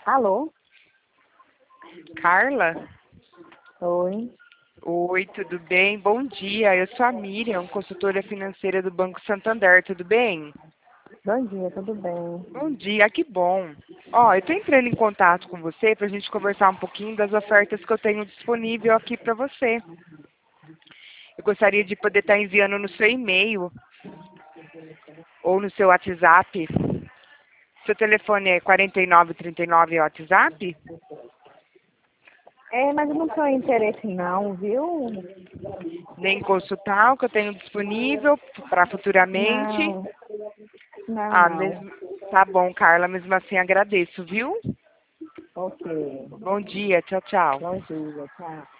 Alô? Carla? Oi. Oi, tudo bem? Bom dia, eu sou a Miriam, consultora financeira do Banco Santander, tudo bem? Bom dia, tudo bem? Bom dia, que bom. Ó, eu tô entrando em contato com você para a gente conversar um pouquinho das ofertas que eu tenho disponível aqui para você. Eu gostaria de poder estar enviando no seu e-mail ou no seu WhatsApp. Seu telefone é 4939 WhatsApp? Mas eu não tenho interesse não, viu? Nem consultar o que eu tenho disponível para futuramente. Não, não, Ah, não. mesmo. Tá bom, Carla, mesmo assim agradeço, viu? Ok. Bom dia, tchau, tchau. Bom dia, tchau.